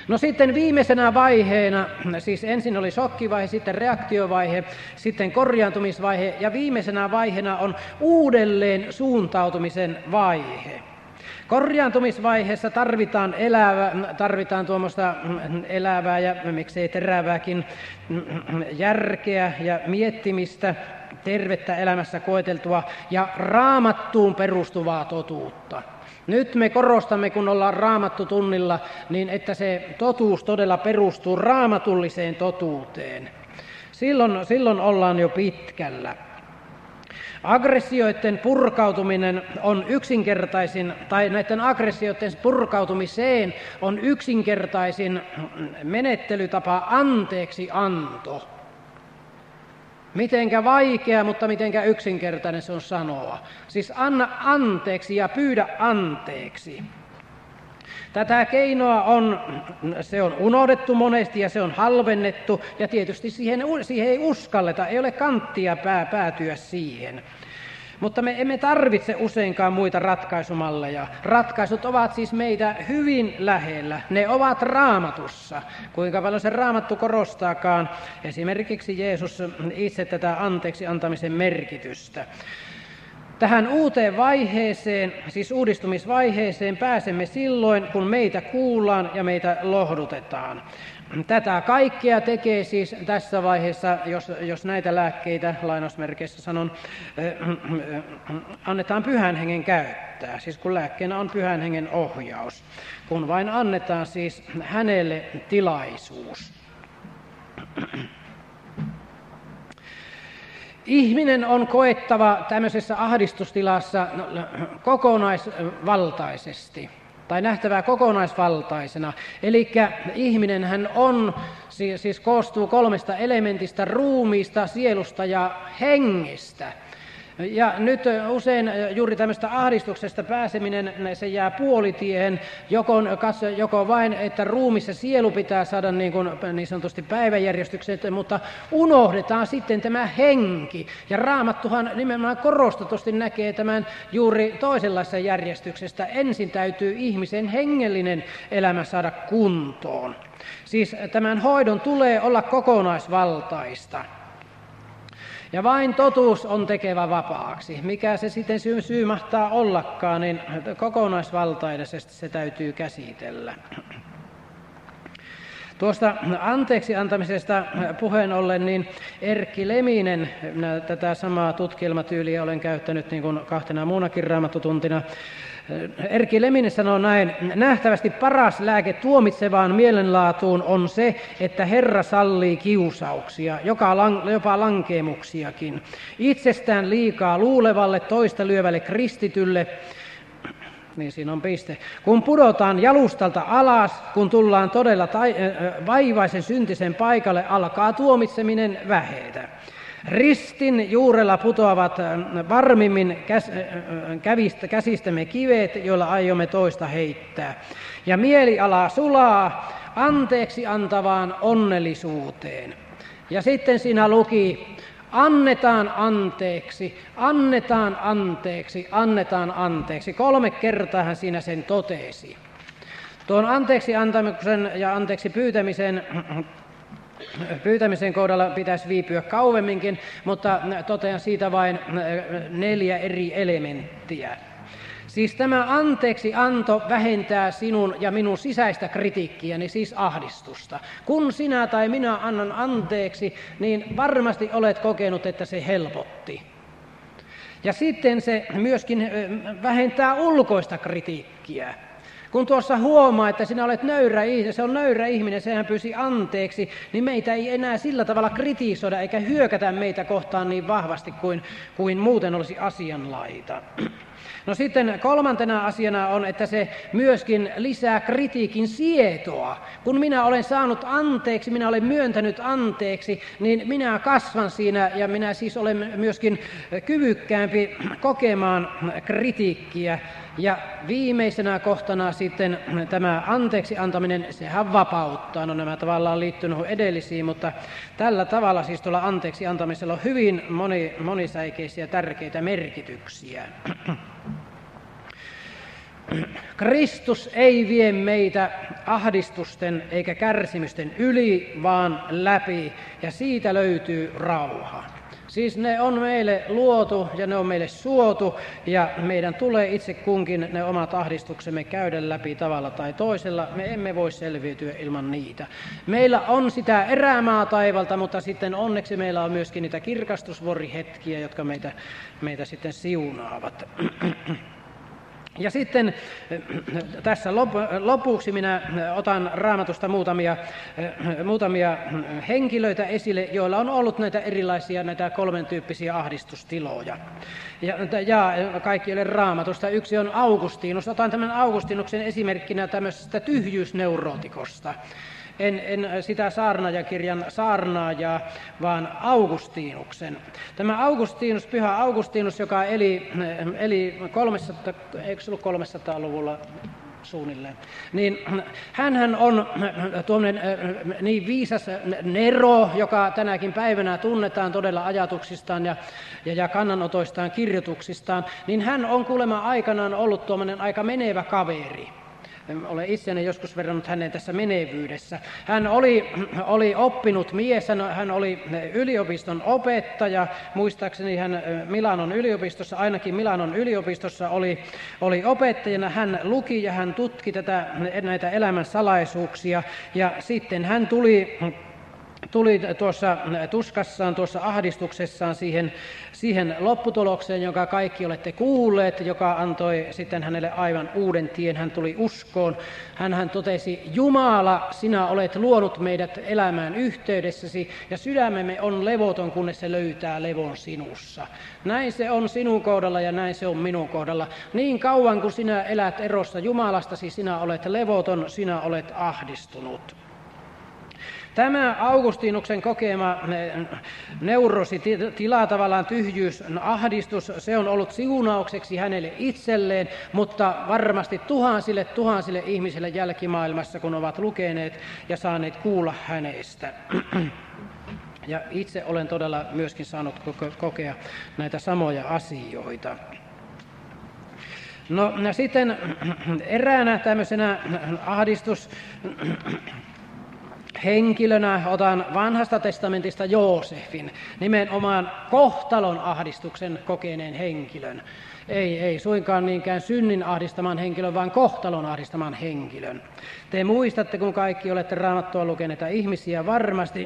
No sitten viimeisenä vaiheena, siis ensin oli shokkivaihe, sitten reaktiovaihe, sitten korjaantumisvaihe ja viimeisenä vaiheena on uudelleen suuntautumisen vaihe. Korjaantumisvaiheessa tarvitaan tuommoista elävää ja miksei terävääkin järkeä ja miettimistä, tervettä elämässä koeteltua ja raamattuun perustuvaa totuutta. Nyt me korostamme, kun ollaan raamattutunnilla, niin että se totuus todella perustuu raamatulliseen totuuteen. Silloin ollaan jo pitkällä. Aggressioiden purkautuminen on yksinkertaisin, tai näiden aggressioiden purkautumiseen on yksinkertaisin menettelytapa anteeksianto. Mitenkä vaikea, mutta mitenkä yksinkertainen se on sanoa. Siis anna anteeksi ja pyydä anteeksi. Tätä keinoa se on unohdettu monesti ja se on halvennettu ja tietysti siihen ei uskalleta, ei ole kanttia päätyä siihen. Mutta me emme tarvitse useinkaan muita ratkaisumalleja. Ratkaisut ovat siis meitä hyvin lähellä. Ne ovat Raamatussa. Kuinka paljon se Raamattu korostaakaan esimerkiksi Jeesus itse tätä anteeksi antamisen merkitystä. Tähän uuteen vaiheeseen, siis uudistumisvaiheeseen, pääsemme silloin, kun meitä kuullaan ja meitä lohdutetaan. Tätä kaikkea tekee siis tässä vaiheessa, jos näitä lääkkeitä, lainausmerkeissä sanon, annetaan Pyhän Hengen käyttää. Siis kun lääkkeenä on Pyhän Hengen ohjaus, kun vain annetaan siis hänelle tilaisuus. Ihminen on koettava tämmöisessä ahdistustilassa kokonaisvaltaisesti, tai nähtävää kokonaisvaltaisena. Eli ihminenhän on, siis koostuu 3 elementistä, ruumiista, sielusta ja hengestä. Ja nyt usein juuri tämmöistä ahdistuksesta pääseminen, se jää puolitiehen, joko vain, että ruumis ja sielu pitää saada niin sanotusti päiväjärjestykseen, mutta unohdetaan sitten tämä henki. Ja Raamattuhan nimenomaan korostetusti näkee tämän juuri toisenlaisessa järjestyksestä. Ensin täytyy ihmisen hengellinen elämä saada kuntoon. Siis tämän hoidon tulee olla kokonaisvaltaista. Ja vain totuus on tekevä vapaaksi. Mikä se sitten syy mahtaa ollakaan, niin kokonaisvaltaisesti se täytyy käsitellä. Tuosta anteeksi antamisesta puheen ollen, niin Erkki Leminen, tätä samaa tutkielmatyyliä olen käyttänyt niin kuin 2 muunakin raamattutuntina. Erkki Leminen sanoo näin: nähtävästi paras lääke tuomitsevaan mielenlaatuun on se, että Herra sallii kiusauksia, jopa lankeemuksiakin. Itsestään liikaa luulevalle, toista lyövälle kristitylle, niin siinä on piste. Kun pudotaan jalustalta alas, kun tullaan todella vaivaisen syntisen paikalle, alkaa tuomitseminen vähetä. Ristin juurella putoavat varmimmin käsistämme kivet, joilla aiomme toista heittää. Ja mieliala sulaa anteeksi antavaan onnellisuuteen. Ja sitten siinä luki: annetaan anteeksi, annetaan anteeksi, annetaan anteeksi. 3 kertaa hän siinä sen totesi. Tuon anteeksi antamisen ja anteeksi pyytämisen kohdalla pitäisi viipyä kauemminkin, mutta totean siitä vain 4 eri elementtiä. Siis tämä anteeksianto vähentää sinun ja minun sisäistä kritiikkiäni, siis ahdistusta. Kun sinä tai minä annan anteeksi, niin varmasti olet kokenut, että se helpotti. Ja sitten se myöskin vähentää ulkoista kritiikkiä. Kun tuossa huomaa, että sinä olet se on nöyrä ihminen, sehän pyysi anteeksi, niin meitä ei enää sillä tavalla kritisoida eikä hyökätä meitä kohtaan niin vahvasti kuin muuten olisi asianlaita. No sitten 3. asiana on, että se myöskin lisää kritiikin sietoa. Kun minä olen saanut anteeksi, minä olen myöntänyt anteeksi, niin minä kasvan siinä ja minä siis olen myöskin kyvykkäämpi kokemaan kritiikkiä. Ja viimeisenä kohtana sitten tämä anteeksi antaminen, sehän vapauttaa. No nämä tavallaan liittyy edellisiin, mutta tällä tavalla siis tuolla anteeksi antamisella on hyvin monisäikeisiä tärkeitä merkityksiä. Kristus ei vie meitä ahdistusten eikä kärsimysten yli, vaan läpi, ja siitä löytyy rauha. Siis ne on meille luotu ja ne on meille suotu, ja meidän tulee itse kunkin ne omat ahdistuksemme käydä läpi tavalla tai toisella. Me emme voi selviytyä ilman niitä. Meillä on sitä erämaa taivalta, mutta sitten onneksi meillä on myöskin niitä kirkastusvuorihetkiä, jotka meitä sitten siunaavat. Ja sitten tässä lopuksi minä otan Raamatusta muutamia henkilöitä esille, joilla on ollut näitä erilaisia, näitä 3 tyyppisiä ahdistustiloja. Ja kaikki ei ole Raamatusta. Yksi on Augustinus. Otan tämän Augustinuksen esimerkkinä tämmöisestä tyhjyysneurootikosta. En sitä saarnaajakirjan saarnaajaa, vaan Augustinuksen. Tämä Augustinus, pyhä Augustinus, joka eli 300-luvulla suunnilleen, niin hänhän on tuommoinen niin viisas Nero, joka tänäkin päivänä tunnetaan todella ajatuksistaan ja kannanotoistaan, kirjoituksistaan, niin hän on kuulemma aikanaan ollut tuommoinen aika menevä kaveri. Olen itseäni joskus verrannut häneen tässä menevyydessä. Hän oli oppinut mies, hän oli yliopiston opettaja. Muistaakseni hän Milanon yliopistossa, ainakin Milanon yliopistossa oli opettajana. Hän luki ja hän tutki näitä elämän salaisuuksia, ja sitten hän tuli tuossa tuskassaan, tuossa ahdistuksessaan siihen lopputulokseen, jonka kaikki olette kuulleet, joka antoi sitten hänelle aivan uuden tien. Hän tuli uskoon. Hän totesi, Jumala, sinä olet luonut meidät elämään yhteydessäsi, ja sydämemme on levoton, kunnes se löytää levon sinussa. Näin se on sinun kohdalla ja näin se on minun kohdalla. Niin kauan kuin sinä elät erossa Jumalastasi, sinä olet levoton, sinä olet ahdistunut. Tämä Augustinuksen kokema neurositila, tavallaan tyhjyys, ahdistus, se on ollut siunaukseksi hänelle itselleen, mutta varmasti tuhansille ihmisille jälkimaailmassa, kun ovat lukeneet ja saaneet kuulla hänestä. Ja itse olen todella myöskin saanut kokea näitä samoja asioita. No sitten eräänä tämmöisenä henkilönä otan Vanhasta testamentista Joosefin, nimenomaan kohtalon ahdistuksen kokeneen henkilön. Ei suinkaan niinkään synnin ahdistaman henkilön, vaan kohtalon ahdistaman henkilön. Te muistatte, kun kaikki olette Raamattua lukeneita ihmisiä varmasti,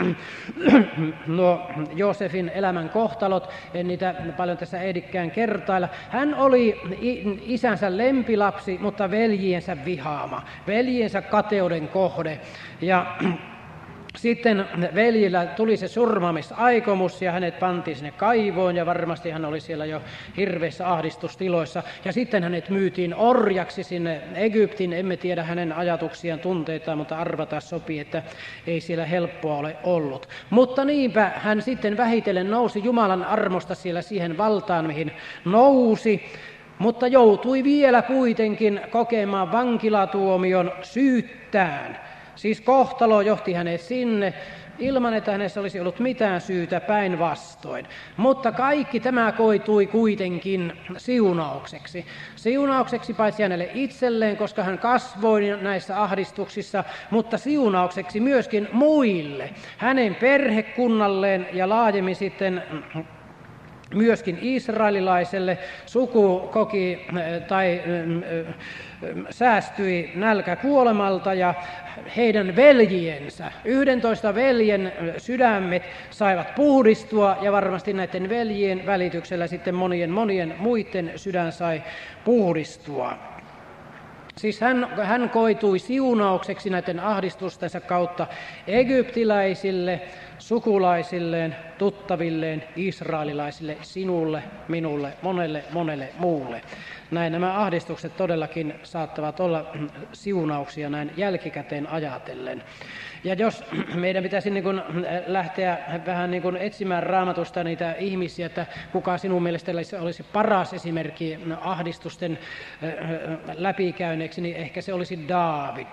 nuo Joosefin elämän kohtalot, en niitä paljon tässä ehdikään kertailla. Hän oli isänsä lempilapsi, mutta veljiensä vihaama, veljiensä kateuden kohde. Ja sitten veljillä tuli se surmaamisaikomus ja hänet pantiin sinne kaivoon ja varmasti hän oli siellä jo hirveissä ahdistustiloissa. Ja sitten hänet myytiin orjaksi sinne Egyptiin. Emme tiedä hänen ajatuksiaan, tunteitaan, mutta arvata sopii, että ei siellä helppoa ole ollut. Mutta niinpä hän sitten vähitellen nousi Jumalan armosta siellä siihen valtaan, mihin nousi. Mutta joutui vielä kuitenkin kokemaan vankilatuomion syyttään. Siis kohtalo johti hänet sinne, ilman että hänessä olisi ollut mitään syytä, päinvastoin. Mutta kaikki tämä koitui kuitenkin siunaukseksi. Siunaukseksi paitsi hänelle itselleen, koska hän kasvoi näissä ahdistuksissa, mutta siunaukseksi myöskin muille. Hänen perhekunnalleen ja laajemmin sitten myöskin israelilaiselle suku koki tai säästyi nälkäkuolemalta ja heidän veljiensä, 11 veljen sydämet saivat puhdistua ja varmasti näiden veljien välityksellä sitten monien muiden sydän sai puhdistua. Siis hän koitui siunaukseksi näiden ahdistustensa kautta egyptiläisille, sukulaisilleen, tuttavilleen, israelilaisille, sinulle, minulle, monelle muulle. Näin nämä ahdistukset todellakin saattavat olla siunauksia näin jälkikäteen ajatellen. Ja jos meidän pitäisi niin kuin lähteä vähän niin kuin etsimään Raamatusta niitä ihmisiä, että kuka sinun mielestä olisi paras esimerkki ahdistusten läpikäyneeksi, niin ehkä se olisi Daavid.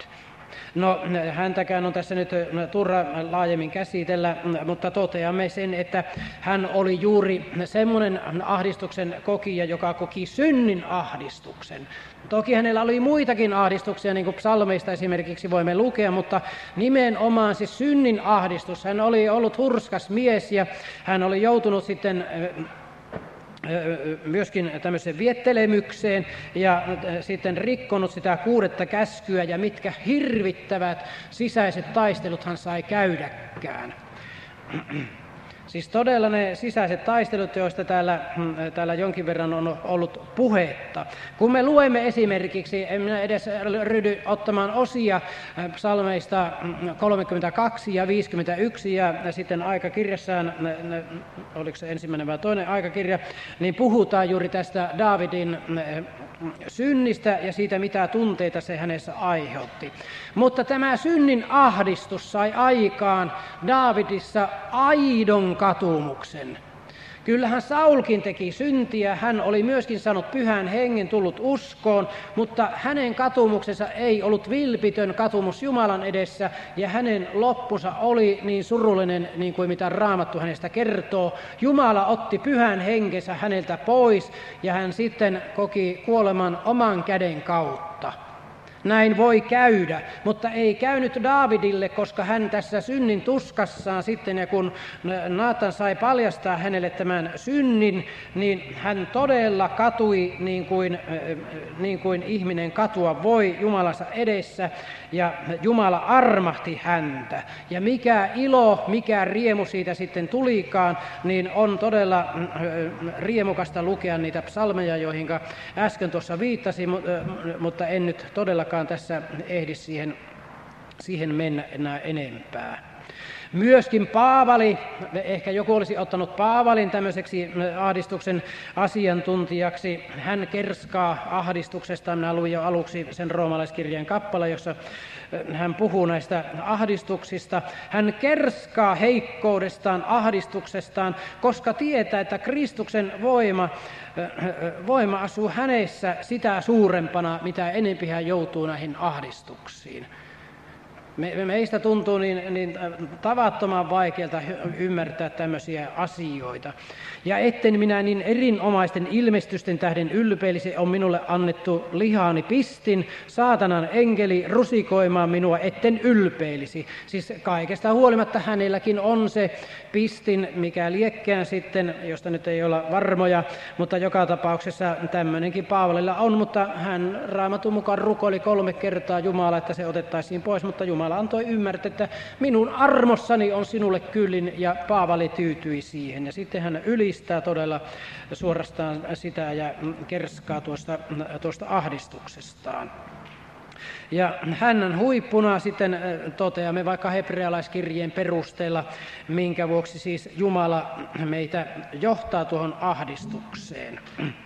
No, häntäkään on tässä nyt turha laajemmin käsitellä, mutta toteamme sen, että hän oli juuri semmoinen ahdistuksen kokija, joka koki synnin ahdistuksen. Toki hänellä oli muitakin ahdistuksia, niin kuin psalmeista esimerkiksi voimme lukea, mutta nimenomaan siis synnin ahdistus. Hän oli ollut hurskas mies ja hän oli joutunut sitten myöskin tämmöiseen viettelemykseen ja sitten rikkonut sitä 6. käskyä ja mitkä hirvittävät sisäiset taistelut hän sai käydäkään. Siis todella ne sisäiset taistelut, joista täällä jonkin verran on ollut puhetta. Kun me luemme esimerkiksi, en minä edes ryhdy ottamaan osia psalmeista 32 ja 51 ja sitten aikakirjassaan, oliko se ensimmäinen vai toinen aikakirja, niin puhutaan juuri tästä Daavidin synnistä ja siitä, mitä tunteita se hänessä aiheutti. Mutta tämä synnin ahdistus sai aikaan Daavidissa aidon katumuksen. Kyllähän Saulkin teki syntiä, hän oli myöskin saanut pyhän hengen, tullut uskoon, mutta hänen katumuksensa ei ollut vilpitön katumus Jumalan edessä, ja hänen loppunsa oli niin surullinen, niin kuin mitä Raamattu hänestä kertoo. Jumala otti pyhän henkensä häneltä pois, ja hän sitten koki kuoleman oman käden kautta. Näin voi käydä, mutta ei käynyt Daavidille, koska hän tässä synnin tuskassaan sitten, ja kun Naatan sai paljastaa hänelle tämän synnin, niin hän todella katui niin kuin ihminen katua voi Jumalansa edessä, ja Jumala armahti häntä. Ja mikä ilo, mikä riemu siitä sitten tulikaan, niin on todella riemukasta lukea niitä psalmeja, joihin äsken tuossa viittasin, mutta en nyt todellakaan tässä ehdi siihen mennä enää enempää. Myöskin Paavali, ehkä joku olisi ottanut Paavalin tämmöiseksi ahdistuksen asiantuntijaksi. Hän kerskaa ahdistuksesta. Minä luin jo aluksi sen roomalaiskirjeen kappale, jossa hän puhuu näistä ahdistuksista. Hän kerskaa heikkoudestaan, ahdistuksestaan, koska tietää, että Kristuksen voima asuu hänessä sitä suurempana, mitä enempi hän joutuu näihin ahdistuksiin. Meistä tuntuu niin tavattoman vaikealta ymmärtää tämmöisiä asioita. Ja etten minä niin erinomaisten ilmestysten tähden ylpeilisi, on minulle annettu lihaani pistin, saatanan enkeli rusikoimaan minua, etten ylpeilisi. Siis kaikesta huolimatta hänelläkin on se pistin, mikä liekkään sitten, josta nyt ei olla varmoja, mutta joka tapauksessa tämmöinenkin Paavalilla on, mutta hän Raamatun mukaan rukoili 3 kertaa Jumalaa, että se otettaisiin pois, mutta Jumala antoi ymmärtää, että minun armossani on sinulle kyllin, ja Paavali tyytyi siihen. Ja sitten hän ylistää todella suorastaan sitä ja kerskaa tuosta ahdistuksestaan. Ja hänen huippuna sitten toteamme vaikka hebrealaiskirjeen perusteella, minkä vuoksi siis Jumala meitä johtaa tuohon ahdistukseen.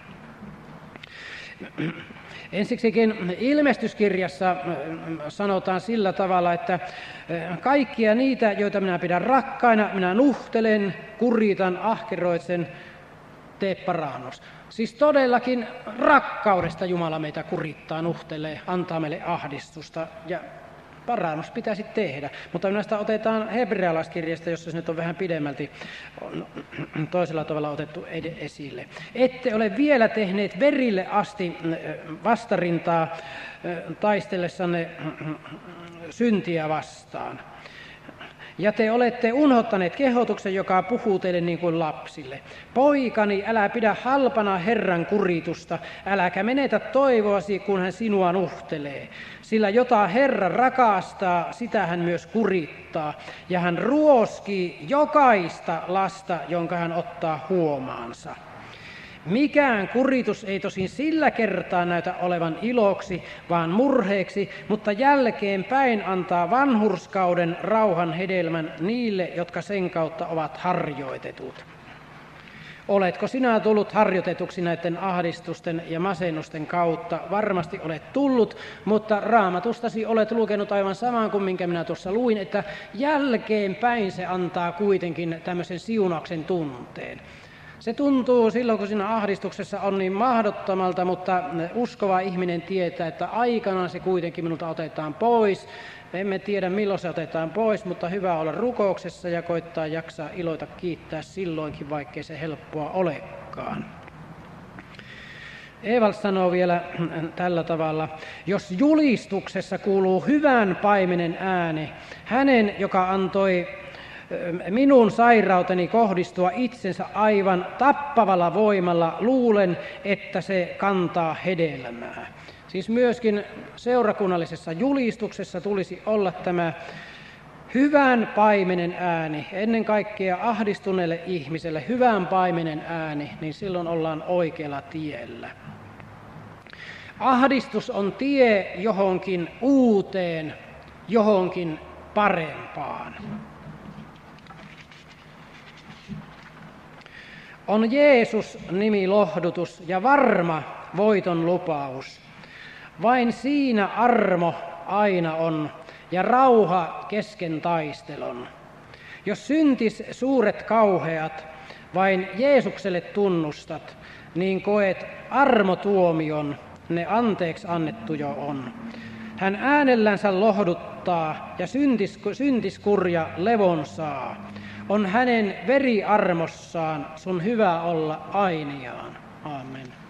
Ensiksikin ilmestyskirjassa sanotaan sillä tavalla, että kaikkia niitä, joita minä pidän rakkaina, minä nuhtelen, kuritan, ahkeroitsen, tee parannus. Siis todellakin rakkaudesta Jumala meitä kurittaa, nuhtelee, antaa meille ahdistusta ja parannus pitäisi tehdä. Mutta minä sitä otetaan hebrealaiskirjasta, jossa se nyt on vähän pidemmälti toisella tavalla otettu esille. Ette ole vielä tehneet verille asti vastarintaa taistellessanne syntiä vastaan. Ja te olette unohtaneet kehotuksen, joka puhuu teille niin kuin lapsille. Poikani, älä pidä halpana Herran kuritusta, äläkä menetä toivoasi, kun hän sinua nuhtelee. Sillä jota Herra rakastaa, sitä hän myös kurittaa, ja hän ruoskii jokaista lasta, jonka hän ottaa huomaansa. Mikään kuritus ei tosin sillä kertaa näytä olevan iloksi, vaan murheeksi, mutta jälkeenpäin antaa vanhurskauden rauhan hedelmän niille, jotka sen kautta ovat harjoitetut. Oletko sinä tullut harjoitetuksi näiden ahdistusten ja masennusten kautta? Varmasti olet tullut, mutta Raamatustasi olet lukenut aivan saman kuin minkä minä tuossa luin, että jälkeenpäin se antaa kuitenkin tämmöisen siunauksen tunteen. Se tuntuu silloin, kun siinä ahdistuksessa on niin mahdottomalta, mutta uskova ihminen tietää, että aikanaan se kuitenkin minulta otetaan pois. Me emme tiedä, milloin se otetaan pois, mutta hyvä olla rukouksessa ja koittaa jaksaa iloita kiittää silloinkin, vaikkei se helppoa olekaan. Evald sanoo vielä tällä tavalla, jos julistuksessa kuuluu hyvän paimenen ääni, hänen, joka antoi minun sairauteni kohdistua itsensä aivan tappavalla voimalla, luulen, että se kantaa hedelmää. Siis myöskin seurakunnallisessa julistuksessa tulisi olla tämä hyvän paimenen ääni, ennen kaikkea ahdistuneelle ihmiselle hyvän paimenen ääni, niin silloin ollaan oikealla tiellä. Ahdistus on tie johonkin uuteen, johonkin parempaan. On Jeesus-nimi lohdutus ja varma voiton lupaus. Vain siinä armo aina on ja rauha kesken taistelon. Jos syntis suuret kauheat, vain Jeesukselle tunnustat, niin koet armotuomion, ne anteeksi annettu jo on. Hän äänellänsä lohduttaa ja syntiskurja levon saa. On hänen veriarmossaan sun hyvä olla ainiaan. Amen.